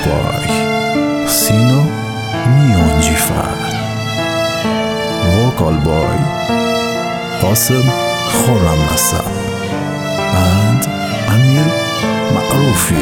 وقالبای سینا میانجی فرد وقالبای قاسم خورم نسب اند امیر معروفی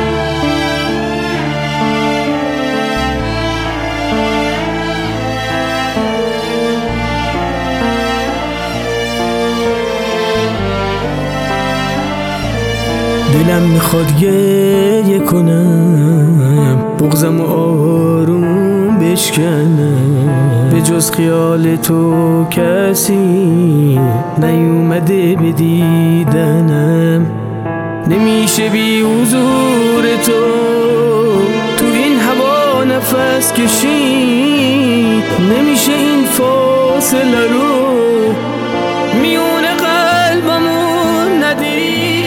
دلم میخواد گریه کنم بغضم آروم بشکنم به جز خیال تو کسی نیومده به دیدنم نمیشه بی حضور تو این هوا نفس کشید نمیشه این فاصله رو میون قلبمون ندید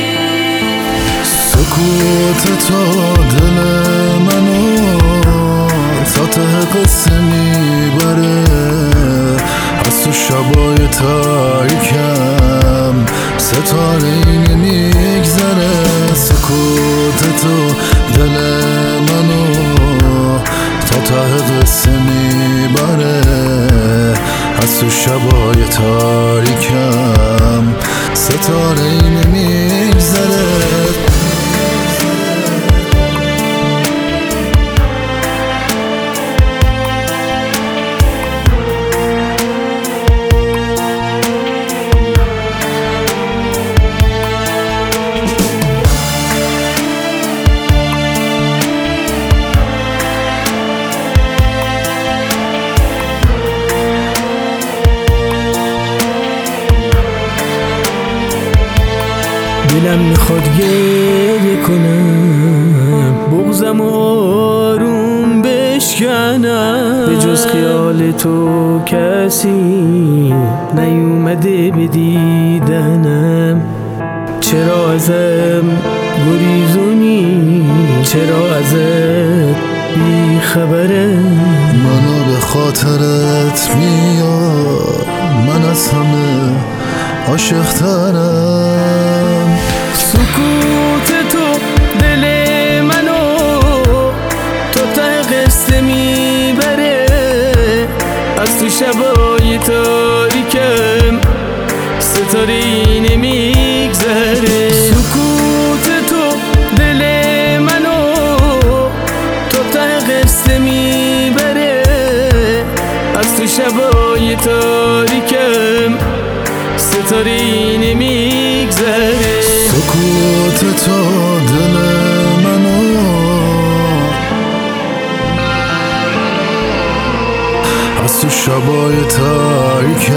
سکوت تو دل منو تا ته قصه میبره از تو شبای تاریکم ستاره نمیگذره سکوت تو دل منو تا ته قصه میبره از تو شبای تاریکم ستاره نمیگذره دلم میخواد گریه کنم بغضم آروم بشکنم به جز خیال تو کسی نیومده به دیدنم چرا ازم گریزونی چرا ازت بی خبره منو به خاطرت میاد من از همه عاشق‌ترم سکوت تو دل منو تو ته قصه میبره از تو شبای تاریکم ستاره نمیگذره سکوت تو دل منو تو ته قصه میبره از تو شبای تاریکم ستاره نمیگذره سکوت تو دل منو از تو شبای تاریکم